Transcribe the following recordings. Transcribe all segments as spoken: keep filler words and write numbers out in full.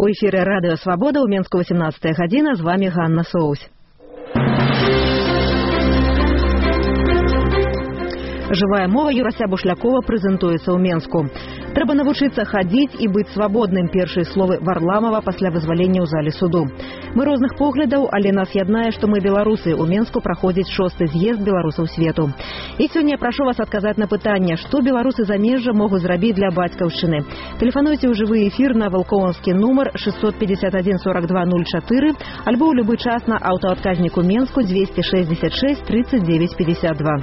У эфіры радыё Свабода ў Менску восемнадцатая гадзіна, з вами Ганна Соусь. Жывая мова Юрася Бушлякова прэзентуецца ў Менску. Трэба навучыцца хадзіць і быць свабодным. Першыя словы Варламова пасля вызвалення ў зале суду. Мы розных поглядаў, але нас яднае, што мы беларусы. У Менску праходзіць шосты з'езд беларусаў свету. І сёння я прашу вас адказаць на пытанне, што беларусы замежжа могуць зрабіць для бацькаўшчыны. Тэлефануйце ў жывы эфір на валкоўскі нумар шестьсот пятьдесят один сорок два ноль четыре альбо ў любы час на аўтаадказніку Менску двести шестьдесят шесть тридцать девять пятьдесят два.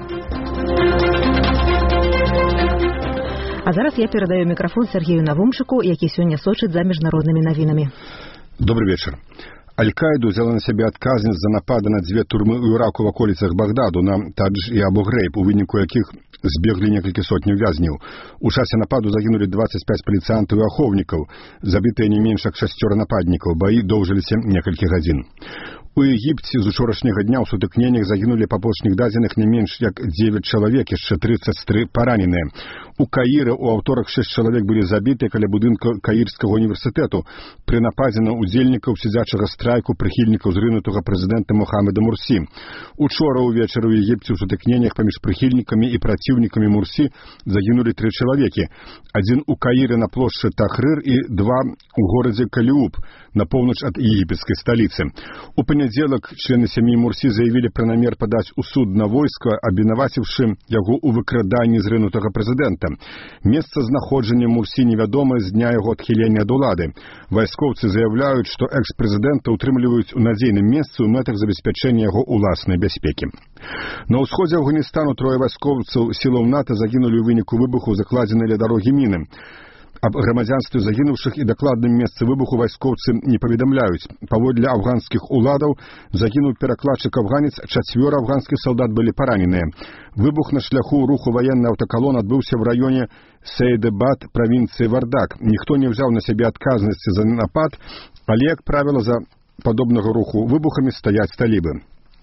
А зараз я перадаю мікрафон Сергею Навумчыку, які сёння сочыць за міжнароднымі навінамі. Добрый вечер. Аль-Каида взяла на себе адказнасць за напады на дзве турмы ў Іраку в аколіцах Багдаду, на Тадж і Абу-Грейб, у выніку якіх збеглі некалькі сотняў вязняў. У часе нападу загінулі двадцать пять паліцыянтаў і ахоўнікаў, забітыя не менш як шасцёра нападнікаў. Баі доўжыліся некалькі гадзін. У Егіпце з учорашняга дня ў сутыкненнях загінулі па апошніх дадзеных не менш як девять чалавек, яшчэ тридцать три параненыя. У Каіры ў аўторак шесть чалавек былі забітыя каля будынка Каірскага універсітэту пры нападзе на удзельнікаў сядзячага страйку прыхільнікаў зрынутага прэзідэнта Мухаммеда Мурсі. Учора ўвечары ў Егіпце ў сутыкненнях паміж прыхільнікамі і праціўнікамі Мурсі загінулі тры чалавекі. Адзін у Каіры на плошчы Тахрыр і два у горадзе Каліуб на поўнач ад егіпецкай сталіцы. У панядзелак члены сям'і Мурсі заявілі пра намер падаць у суд на войска, абвінаваціўшы яго ў выкраданні зрынутага прэзідэнта. Месца знаходжання Мурсі невядома з дня яго адхілення ад улады. Вайскоўцы заяўляюць, што экс-прэзідэнта ўтрымліваюць у надзейным месцы ў мэтах забеспячэння яго ўласнай бяспекі. На ўсходзе Афганістану трое вайскоўцаў сілаў НАТО загінулі ў выніку выбуху закладзенай ля дарогі міны. Аб грамадзянстве загінуўшых і дакладным месцы выбуху вайскоўцы не паведамляюць. Паводле афганскіх уладаў загінуў перакладчык-афганец, чацвёра афганскіх салдат былі параненыя. Выбух на шляху руху ваенны аўтакалон адбыўся ў раёне Сейдэбад, правінцыі Вардак. Ніхто не ўзяў на сябе адказнасці за напад, але, як правіла, за падобнага руху выбухамі стаяць талібы.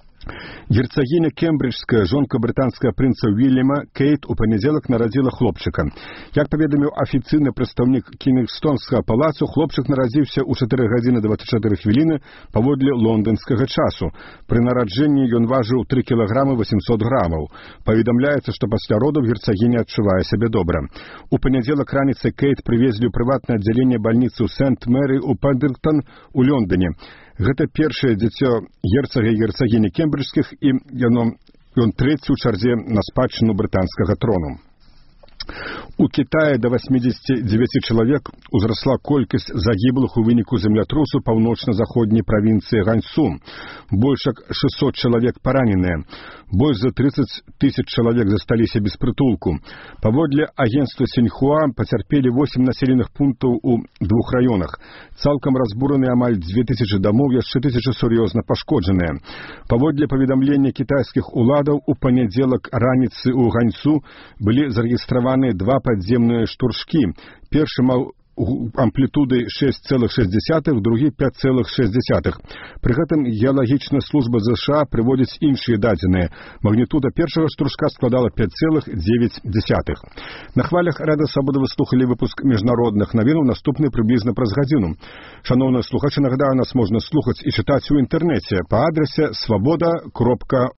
Герцагіня Кембриджская, жонка брытанскага прынца Уільяма, Кейт у панядзелак нарадзіла хлопчыка. Як паведаміў афіцыйны прадстаўнік Кінгстонскага палацу, хлопчык нарадзіўся ў чатыры гадзіны двадцать чатыры хвіліны паводле лонданскага часу. Пры нараджэнні ён важыў три кілаграмы восемьсот грамаў. Паведамляецца, што пасля родаў герцагіня адчувае сябе добра. У панядзелак раніцай Кейт прывезлі ў прыватнае аддзяленне бальніцы ў Сент-Мэры ў Паддынгтон у Лондоне. Гэта першае дзіцё герцага і герцагіні кембриджскіх, і яно, ён трэці ў чарзе на спадчыну брытанскага трону. У Китаі да восьмидесяти девяти чалавек узрасла колькасць загіблых у выніку землятрусу паўночна-заходняй правінцыі Ганьсу. Больш як шестьсот чалавек параненыя. Больш за тридцать тысяч чалавек засталіся без прытулку. Паводле агенцтва Сіньхуа пацярпелі восемь населеных пунктаў у двух раёнах. Цалкам разбураны амаль две тысячи дамоў, яшчэ тысяча сур'ёзна пашкоджаныя. Паводле паведамлення кітайскіх уладаў, у панядзелак раніцы ў Ганьсу былі зарэгістраваны два падземныя штуршкі. Першы маў амплітуды шесть целых шесть десятых, другі пять целых шесть десятых. Пры гэтым геалагічная служба ЗША прыводзіць іншыя дадзеныя. Магнітуда першага штуршка складала пять целых девять десятых. На хвалях Радыё Свабода вы слухалі выпуск міжнародных навінаў, наступны прыблізна праз гадзіну. Шаноўныя слухачы, нагадаю, нас можна слухаць і чытаць у інтэрнэце па адрасе свабода кропка